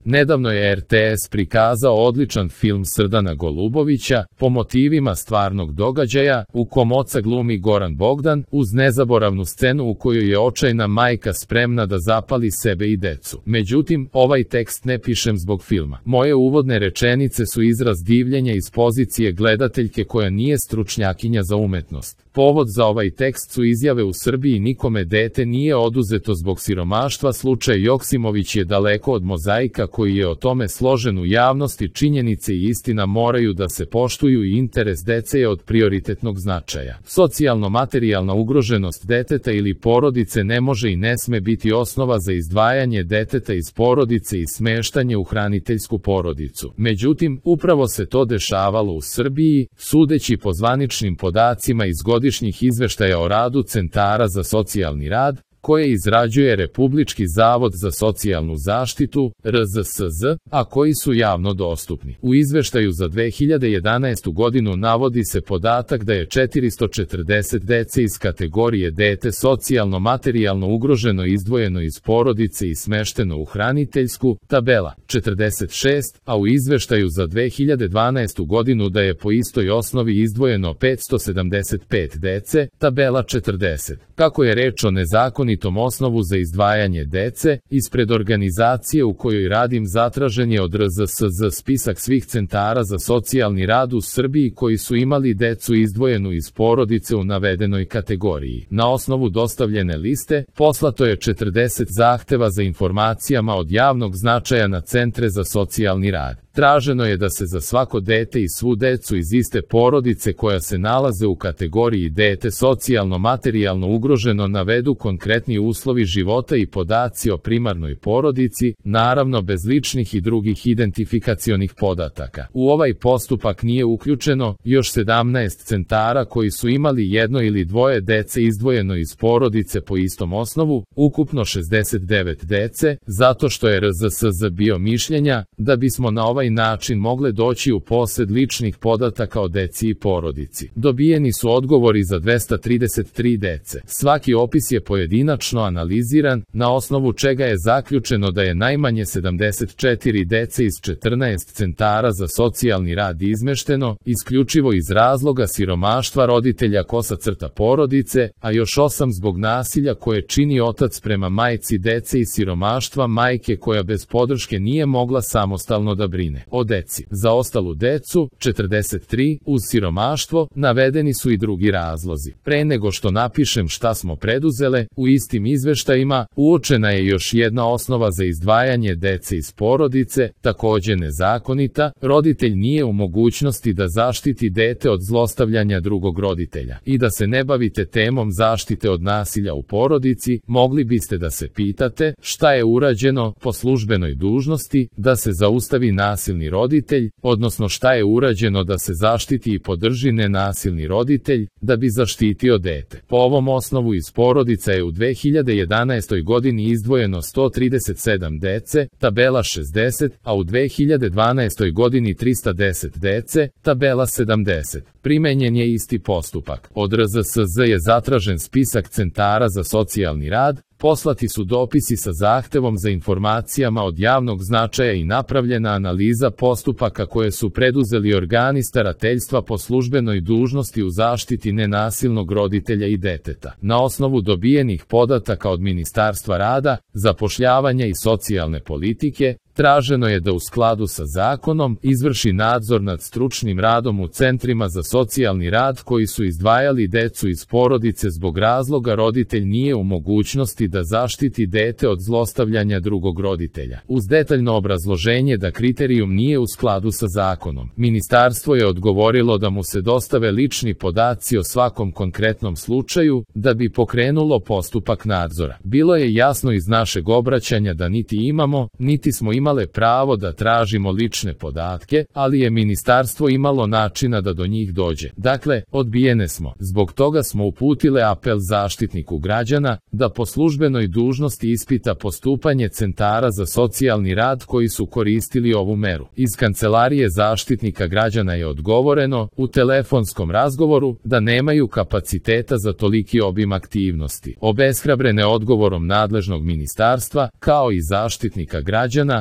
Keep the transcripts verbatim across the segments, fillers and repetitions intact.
Nedavno je er te es prikazao odličan film Srdana Golubovića, po motivima stvarnog događaja, u kom oca glumi Goran Bogdan, uz nezaboravnu scenu u kojoj je očajna majka spremna da zapali sebe i decu. Međutim, ovaj tekst ne pišem zbog filma. Moje uvodne rečenice su izraz divljenja iz pozicije gledateljke koja nije stručnjakinja za umetnost. Povod za ovaj tekst su izjave u Srbiji nikome dete nije oduzeto zbog siromaštva. Slučaj Joksimović je daleko od mozaika koji je o tome složen u javnosti. Činjenice i istina moraju da se poštuju i interes dece je od prioritetnog značaja. Socijalno-materijalna ugroženost deteta ili porodice ne može i ne sme biti osnova za izdvajanje deteta iz porodice i smeštanje u hraniteljsku porodicu. Međutim, upravo se to dešavalo u Srbiji, sudeći po zvaničnim podacima iz godišnjih izveštaja o radu centara za socijalni rad, koje izrađuje Republički zavod za socijalnu zaštitu, er ze es ze, a koji su javno dostupni. U izveštaju za dve hiljade jedanaestu godinu navodi se podatak da je četiristo četrdeset dece iz kategorije dete socijalno-materijalno ugroženo izdvojeno iz porodice i smešteno u hraniteljsku, tabela četrdeset šest, a u izveštaju za dve hiljade dvanaestu godinu da je po istoj osnovi izdvojeno petsto sedamdeset pet dece, tabela četrdeset. Kako je reč o nezakonitom osnovu za izdvajanje dece, ispred organizacije u kojoj radim zatražen je od er ze es ze spisak svih centara za socijalni rad u Srbiji koji su imali decu izdvojenu iz porodice u navedenoj kategoriji. Na osnovu dostavljene liste, poslato je četrdeset zahteva za informacijama od javnog značaja na centre za socijalni rad. Traženo je da se za svako dete i svu decu iz iste porodice koja se nalaze u kategoriji dete socijalno-materijalno ugroženo navedu konkretni uslovi života i podaci o primarnoj porodici, naravno bez ličnih i drugih identifikacionih podataka. U ovaj postupak nije uključeno još sedamnaest centara koji su imali jedno ili dvoje dece izdvojeno iz porodice po istom osnovu, ukupno šezdeset devet dece, zato što je er ze es ze bio mišljenja da bismo na ovaj način mogle doći u posed ličnih podataka o deci i porodici. Dobijeni su odgovori za dvesta trideset tri dece. Svaki opis je pojedinačno analiziran, na osnovu čega je zaključeno da je najmanje sedamdeset četiri dece iz četrnaest centara za socijalni rad izmešteno, isključivo iz razloga siromaštva roditelja kosa crta porodice, a još osam zbog nasilja koje čini otac prema majci dece i siromaštva majke koja bez podrške nije mogla samostalno da brine o deci. Za ostalu decu, četrdeset tri, uz siromaštvo, navedeni su i drugi razlozi. Pre nego što napišem šta smo preduzele, u istim izveštajima, uočena je još jedna osnova za izdvajanje dece iz porodice, takođe nezakonita, roditelj nije u mogućnosti da zaštiti dete od zlostavljanja drugog roditelja. I da se ne bavite temom zaštite od nasilja u porodici, mogli biste da se pitate šta je urađeno po službenoj dužnosti da se zaustavi nasilni roditelj, odnosno šta je urađeno da se zaštiti i podrži nenasilni roditelj, da bi zaštitio dete. Po ovom osnovu iz porodica je u dve hiljade jedanaestoj godini izdvojeno sto trideset sedam dece, tabela šezdeset, a u dve hiljade dvanaestoj godini trista deset dece, tabela sedamdeset. Primenjen je isti postupak. Od er ze es ze je zatražen spisak centara za socijalni rad, poslati su dopisi sa zahtevom za informacijama od javnog značaja i napravljena analiza postupaka koje su preduzeli organi starateljstva po službenoj dužnosti u zaštiti nenasilnog roditelja i deteta. Na osnovu dobijenih podataka od Ministarstva rada, zapošljavanja i socijalne politike, traženo je da u skladu sa zakonom izvrši nadzor nad stručnim radom u centrima za socijalni rad koji su izdvajali decu iz porodice zbog razloga roditelj nije u mogućnosti da zaštiti dete od zlostavljanja drugog roditelja. Uz detaljno obrazloženje da kriterijum nije u skladu sa zakonom, ministarstvo je odgovorilo da mu se dostave lični podaci o svakom konkretnom slučaju, da bi pokrenulo postupak nadzora. Bilo je jasno iz našeg obraćanja da niti imamo, niti smo imale pravo da tražimo lične podatke, ali je ministarstvo imalo načina da do njih dođe. Dakle, odbijene smo. Zbog toga smo uputile apel Zaštitniku građana da po službenoj dužnosti ispita postupanje centara za socijalni rad koji su koristili ovu meru. Iz Kancelarije Zaštitnika građana je odgovoreno u telefonskom razgovoru da nemaju kapaciteta za toliki obim aktivnosti. Obeshrabrene odgovorom nadležnog ministarstva, kao i Zaštitnika građana,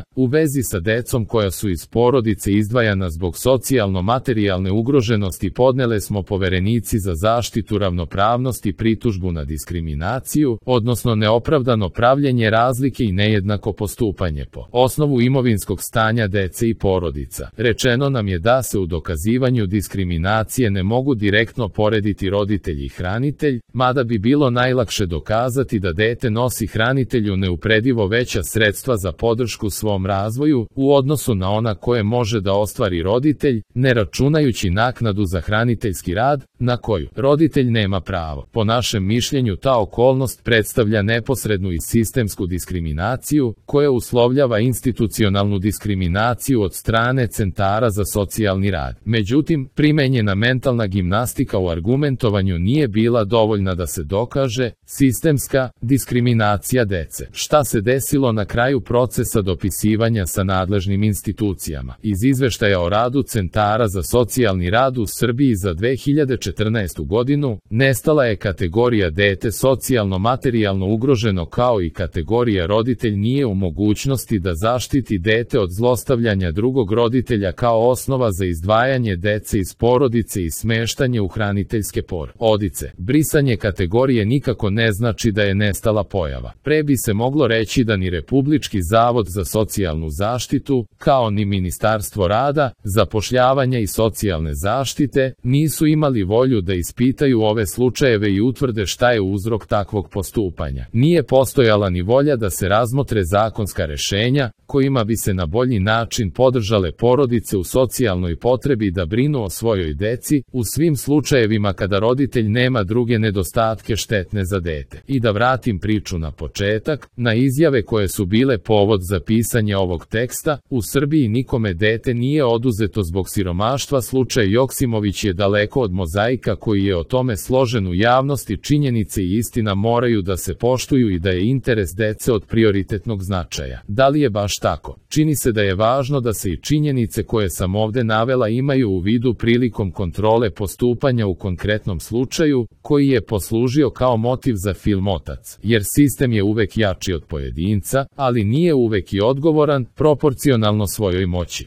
u vezi sa decom koja su iz porodice izdvajana zbog socijalno-materijalne ugroženosti podnele smo Poverenici za zaštitu ravnopravnosti pritužbu na diskriminaciju, odnosno neopravdano pravljenje razlike i nejednako postupanje po osnovu imovinskog stanja dece i porodica. Rečeno nam je da se u dokazivanju diskriminacije ne mogu direktno porediti roditelj i hranitelj, mada bi bilo najlakše dokazati da dete nosi hranitelju neupredivo veća sredstva za podršku svom razvoju u odnosu na ona koje može da ostvari roditelj, ne računajući naknadu za hraniteljski rad, na koju roditelj nema pravo. Po našem mišljenju ta okolnost predstavlja neposrednu i sistemsku diskriminaciju, koja uslovljava institucionalnu diskriminaciju od strane centara za socijalni rad. Međutim, primenjena mentalna gimnastika u argumentovanju nije bila dovoljna da se dokaže sistemska diskriminacija dece. Šta se desilo na kraju procesa dopisivanja sa nadležnim institucijama? Iz izveštaja o radu centara za socijalni rad u Srbiji za dve hiljade četrnaestu godinu, nestala je kategorija dete socijalno-materijalno ugroženo kao i kategorija roditelj nije u mogućnosti da zaštiti dete od zlostavljanja drugog roditelja kao osnova za izdvajanje dece iz porodice i smeštanje u hraniteljske porodice. Brisanje kategorije nikako ne znači da je nestala pojava. Pre bi se moglo reći da ni Republički zavod za socijalnu zaštitu, kao ni Ministarstvo rada, zapošljavanja i socijalne zaštite, nisu imali volju da ispitaju ove slučajeve i utvrde šta je uzrok takvog postupanja. Nije postojala ni volja da se razmotre zakonska rešenja, kojima bi se na bolji način podržale porodice u socijalnoj potrebi da brinu o svojoj deci, u svim slučajevima kada roditelj nema druge nedostatke štetne za dete. I da vratim priču na početak, na izjave koje su bile povod za pisanje ovog teksta, u Srbiji nikome dete nije oduzeto zbog siromaštva. Slučaj Joksimović je daleko od mozaika koji je o tome složen u javnosti. Činjenice i istina moraju da se poštuju i da je interes dece od prioritetnog značaja. Da li je baš tako? Čini se da je važno da se i činjenice koje sam ovde navela imaju u vidu prilikom kontrole postupanja u konkretnom slučaju, koji je poslužio kao motiv za film Otac, jer sistem je uvek jači od pojedinca, ali nije uvek i odgovoran, proporcionalno svojoj moći.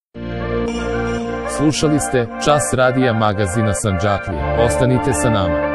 Slušali ste Čas radija magazina Sandžaklija. Ostanite sa nama.